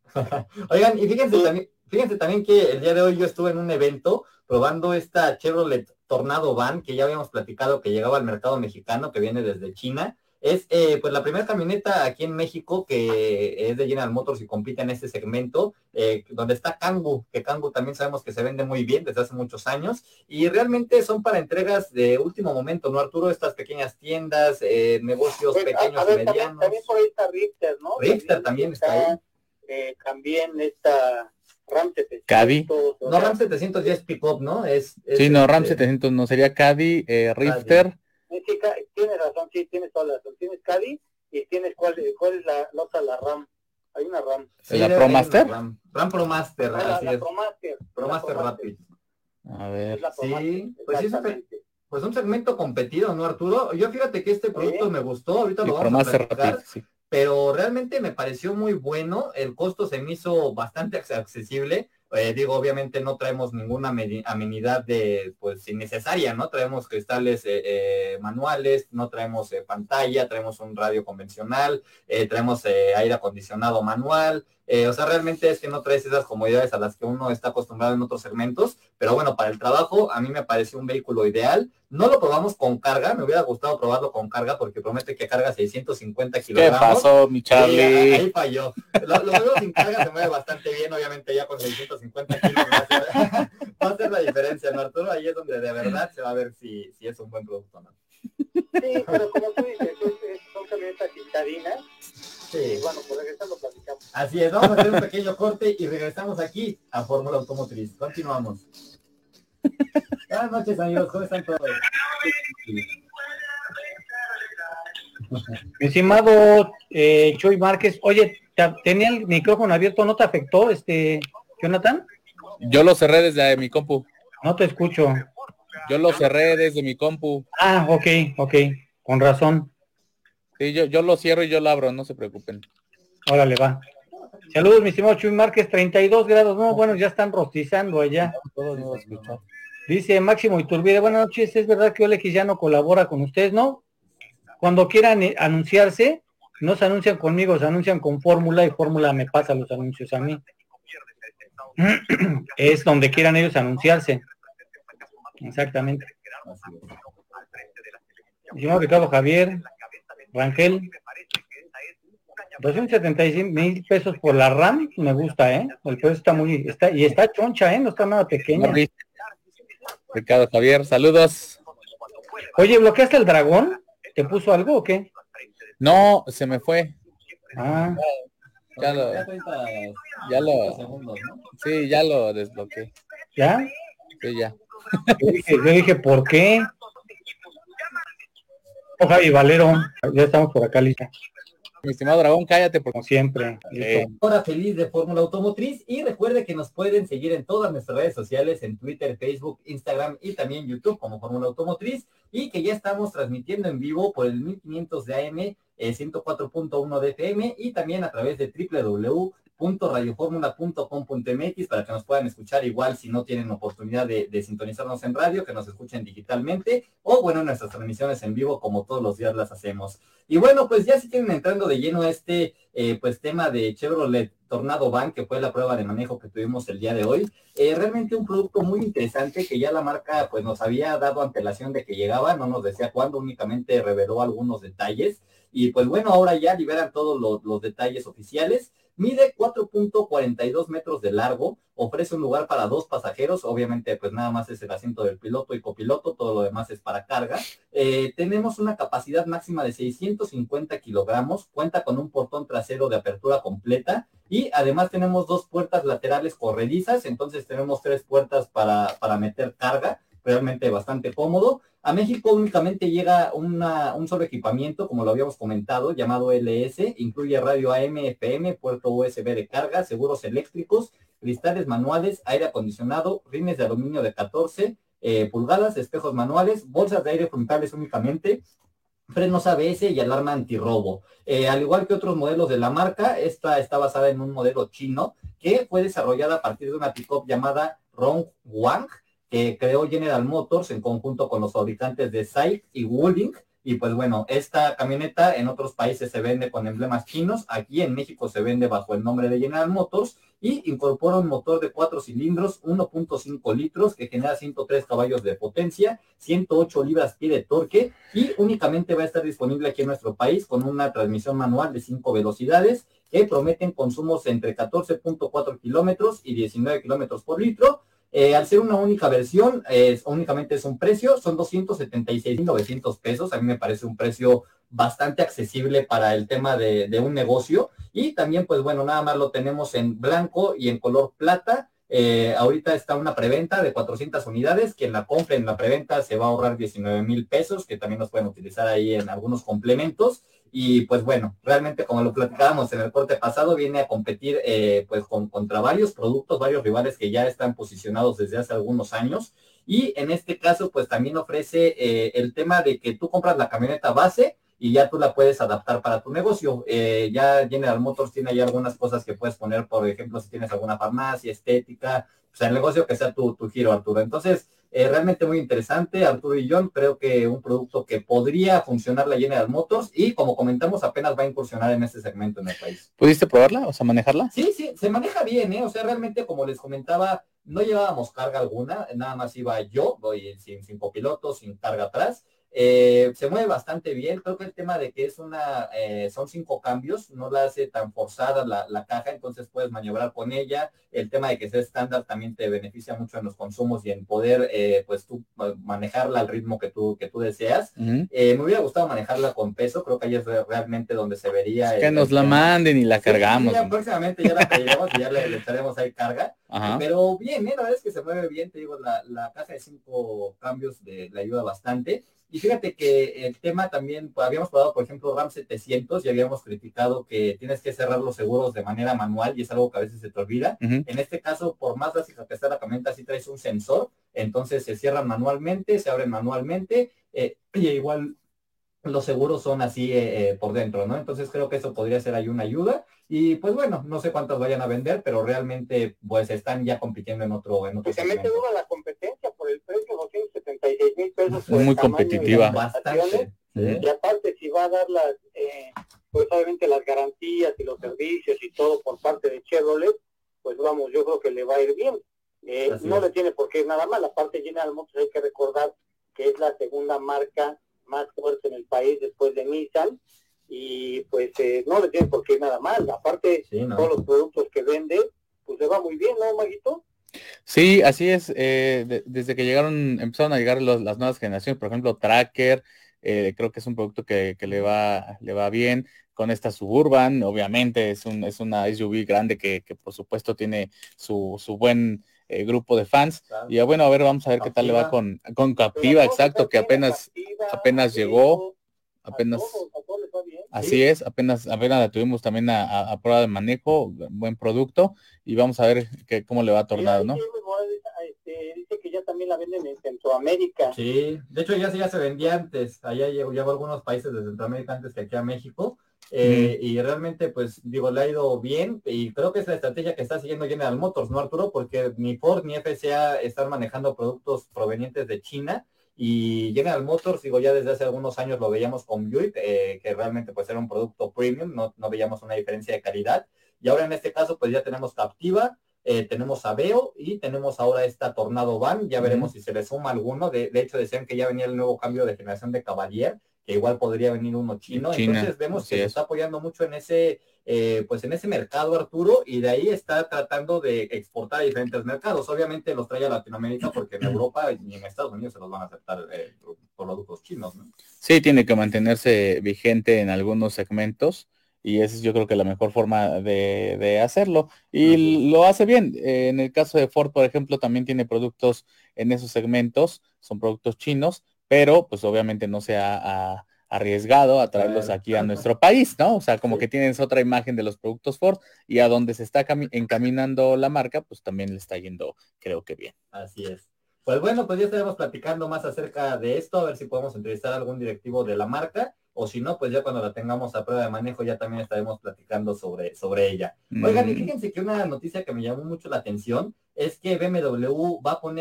Oigan, y fíjense también que el día de hoy yo estuve en un evento probando esta Chevrolet Tornado Van, que ya habíamos platicado que llegaba al mercado mexicano, que viene desde China. Es pues la primera camioneta aquí en México que es de General Motors y compite en este segmento, donde está Kangoo, que Kangoo también sabemos que se vende muy bien desde hace muchos años, y realmente son para entregas de último momento, ¿no, Arturo? Estas pequeñas tiendas, negocios Pues, pequeños y ver, medianos. también por ahí está Richter, ¿no? Richter también está ahí. También esta RAM Caddy. 700. No, RAM 700 ya es pick-up, ¿no? Sí, no, RAM 700 no, sería Caddy, Rifter. Sí, tienes razón, sí, tienes toda la razón. Tienes Caddy y tienes cuál es la otra, la RAM. Hay una RAM. Sí, ¿La ProMaster? RAM ProMaster, así la es. ProMaster. ProMaster Rapid. A ver. Sí, pues sí, pues un segmento competido, ¿no, Arturo? Yo fíjate que este producto me gustó, ahorita lo vamos a platicar, Rapid, sí. Pero realmente me pareció muy bueno, el costo se me hizo bastante accesible. Digo, obviamente no traemos ninguna amenidad de, pues, innecesaria, ¿no? Traemos cristales manuales, no traemos pantalla, traemos un radio convencional, traemos aire acondicionado manual, o sea, realmente es que no traes esas comodidades a las que uno está acostumbrado en otros segmentos, pero bueno, para el trabajo a mí me pareció un vehículo ideal. No lo probamos con carga, me hubiera gustado probarlo con carga porque promete que carga 650 kilogramos. ¿Qué pasó, mi Charlie? Ahí falló. Lo veo sin carga, se mueve bastante bien, obviamente ya con 650 kilos va a ser la diferencia, ¿no, Arturo? Ahí es donde de verdad se va a ver si es un buen producto, ¿no? Sí, pero como tú dices, son camionetas citadinas. Sí. Bueno, pues regresando platicamos. Así es, vamos a hacer un pequeño corte y regresamos aquí a Fórmula Automotriz. Continuamos. Buenas noches, amigos, ¿cómo están todos? Mi estimado Chuy Márquez, oye, tenía el micrófono abierto, ¿no te afectó, Jonathan? Yo lo cerré desde mi compu. No te escucho. Yo lo cerré desde mi compu. Ah, ok, con razón. Sí, yo lo cierro y yo lo abro, no se preocupen. Órale, va. Saludos, mi estimado Chuy Márquez, 32 grados, no, bueno, ya están rostizando allá. Todos no lo escuchan. Dice Máximo Iturbide, buenas noches, es verdad que OLX ya no colabora con ustedes, ¿no? Cuando quieran anunciarse, no se anuncian conmigo, se anuncian con Fórmula y Fórmula me pasa los anuncios a mí. Es donde quieran ellos anunciarse. Exactamente. Señor Ricardo Javier, Rangel, 275,000 pesos por la RAM, me gusta, el precio está choncha, no está nada pequeña. Ricardo Javier, saludos. Oye, ¿bloqueaste el dragón? ¿Te puso algo o qué? No, se me fue. Ah. Ya lo segundos, ¿no? Sí, ya lo desbloqueé. ¿Ya? Sí, ya. Yo dije, ¿por qué? Javi Valero, ya estamos por acá, lista. Mi estimado Dragón, cállate Como siempre. Hora feliz de Fórmula Automotriz y recuerde que nos pueden seguir en todas nuestras redes sociales, en Twitter, Facebook, Instagram y también YouTube como Fórmula Automotriz y que ya estamos transmitiendo en vivo por el 1500 de AM, 104.1 de FM y también a través de www.radioformula.com.mx para que nos puedan escuchar igual si no tienen oportunidad de sintonizarnos en radio, que nos escuchen digitalmente o bueno, nuestras transmisiones en vivo como todos los días las hacemos. Y bueno, pues ya si quieren entrando de lleno a este pues tema de Chevrolet Tornado Van, que fue la prueba de manejo que tuvimos el día de hoy, realmente un producto muy interesante que ya la marca pues nos había dado antelación de que llegaba, no nos decía cuándo, únicamente reveló algunos detalles, y pues bueno, ahora ya liberan todos los detalles oficiales. Mide 4.42 metros de largo, ofrece un lugar para 2 pasajeros, obviamente pues nada más es el asiento del piloto y copiloto, todo lo demás es para carga. Tenemos una capacidad máxima de 650 kilogramos, cuenta con un portón trasero de apertura completa y además tenemos 2 puertas laterales corredizas, entonces tenemos 3 puertas para meter carga, realmente bastante cómodo. A México únicamente llega un solo equipamiento, como lo habíamos comentado, llamado LS, incluye radio AM, FM, puerto USB de carga, seguros eléctricos, cristales manuales, aire acondicionado, rines de aluminio de 14 pulgadas, espejos manuales, bolsas de aire frontales únicamente, frenos ABS y alarma antirrobo. Al igual que otros modelos de la marca, esta está basada en un modelo chino que fue desarrollada a partir de una pick-up llamada Rongwang, que creó General Motors en conjunto con los fabricantes de SAIC y Wuling, Y pues bueno, esta camioneta en otros países se vende con emblemas chinos, aquí en México se vende bajo el nombre de General Motors y incorpora un motor de 4 cilindros, 1.5 litros, que genera 103 caballos de potencia, 108 libras-pie de torque y únicamente va a estar disponible aquí en nuestro país con una transmisión manual de 5 velocidades que prometen consumos entre 14.4 kilómetros y 19 kilómetros por litro. Al ser una única versión, únicamente es un precio, son 276,900 pesos. A mí me parece un precio bastante accesible para el tema de un negocio. Y también, pues bueno, nada más lo tenemos en blanco y en color plata. Ahorita está una preventa de 400 unidades. Quien la compre en la preventa se va a ahorrar 19,000 pesos, que también los pueden utilizar ahí en algunos complementos. Y pues bueno, realmente como lo platicábamos en el corte pasado, viene a competir pues contra varios productos, varios rivales que ya están posicionados desde hace algunos años. Y en este caso, pues también ofrece el tema de que tú compras la camioneta base y ya tú la puedes adaptar para tu negocio. Ya General Motors tiene ahí algunas cosas que puedes poner, por ejemplo, si tienes alguna farmacia, estética, o sea, el negocio que sea tu giro, Arturo. Entonces, realmente muy interesante, Arturo y John, creo que un producto que podría funcionar la General Motors y como comentamos apenas va a incursionar en este segmento en el país. ¿Pudiste probarla? O sea, manejarla. Sí, se maneja bien, o sea, realmente como les comentaba, no llevábamos carga alguna, nada más iba yo, voy sin copiloto, sin carga atrás. Se mueve bastante bien, creo que el tema de que es son 5 cambios, no la hace tan forzada la caja, entonces puedes maniobrar con ella. El tema de que sea estándar también te beneficia mucho en los consumos y en poder pues tú manejarla al ritmo que tú deseas. Me hubiera gustado manejarla con peso, creo que ahí es realmente donde se vería que nos la manden y la cargamos. Sí, próximamente ya la pediremos y ya le echaremos ahí carga. Pero bien, la verdad es que se mueve bien, te digo, la caja de 5 cambios le ayuda bastante. Y fíjate que el tema también, pues, habíamos probado, por ejemplo, RAM 700 y habíamos criticado que tienes que cerrar los seguros de manera manual y es algo que a veces se te olvida. En este caso, por más básica que sea la camioneta, sí traes un sensor, entonces se cierran manualmente, se abren manualmente, y igual los seguros son así por dentro, ¿no? Entonces creo que eso podría ser ahí una ayuda. Y pues bueno, no sé cuántas vayan a vender, pero realmente pues están ya compitiendo en otro pues se mete duro la competencia por el precio, 276,000 pesos. Es muy competitiva. Bastante. Y aparte si va a dar pues obviamente las garantías y los servicios y todo por parte de Chevrolet, pues vamos, yo creo que le va a ir bien. No le tiene por qué ir nada mal. Aparte General Motors hay que recordar que es la segunda marca más fuerte en el país después de Nissan y pues no le tiene por qué ir nada mal. Aparte todos los productos que vende, pues le va muy bien, ¿no, Maguito? Sí, así es. Desde que empezaron a llegar las nuevas generaciones, por ejemplo, Tracker, creo que es un producto que le va bien. Con esta Suburban, obviamente es una SUV grande que por supuesto tiene su buen grupo de fans. Claro. Y bueno, a ver, vamos a ver Captiva. Qué tal le va con Captiva, exacto, que apenas llegó. Apenas. Así es, apenas la tuvimos también a prueba de manejo, buen producto, y vamos a ver cómo le va a tornar, ¿no? Dice que ya también la venden en Centroamérica. Sí, de hecho ya se vendía antes, allá llegó a algunos países de Centroamérica antes que aquí a México, y realmente pues digo, le ha ido bien, y creo que es la estrategia que está siguiendo General Motors, ¿no, Arturo? Porque ni Ford ni FCA están manejando productos provenientes de China, y General Motors, digo, ya desde hace algunos años lo veíamos con Buick, que realmente pues era un producto premium, no veíamos una diferencia de calidad, y ahora en este caso pues ya tenemos Captiva, tenemos Aveo y tenemos ahora esta Tornado Van, ya veremos si se le suma alguno, de hecho decían que ya venía el nuevo cambio de generación de Cavalier, que igual podría venir uno chino, entonces vemos que se está apoyando mucho en ese pues en ese mercado, Arturo, y de ahí está tratando de exportar a diferentes mercados. Obviamente los trae a Latinoamérica porque en Europa ni en Estados Unidos se los van a aceptar productos chinos, ¿no? Sí, tiene que mantenerse vigente en algunos segmentos y esa es yo creo que la mejor forma de hacerlo y lo hace bien. En el caso de Ford, por ejemplo, también tiene productos en esos segmentos, son productos chinos, pero pues obviamente no se ha arriesgado a traerlos aquí a nuestro país, ¿no? O sea, como que tienes otra imagen de los productos Ford y a donde se está encaminando la marca, pues también le está yendo, creo que bien. Así es. Pues bueno, pues ya estaremos platicando más acerca de esto, a ver si podemos entrevistar a algún directivo de la marca, o si no, pues ya cuando la tengamos a prueba de manejo ya también estaremos platicando sobre ella. Oigan, y fíjense que una noticia que me llamó mucho la atención es que BMW va a poner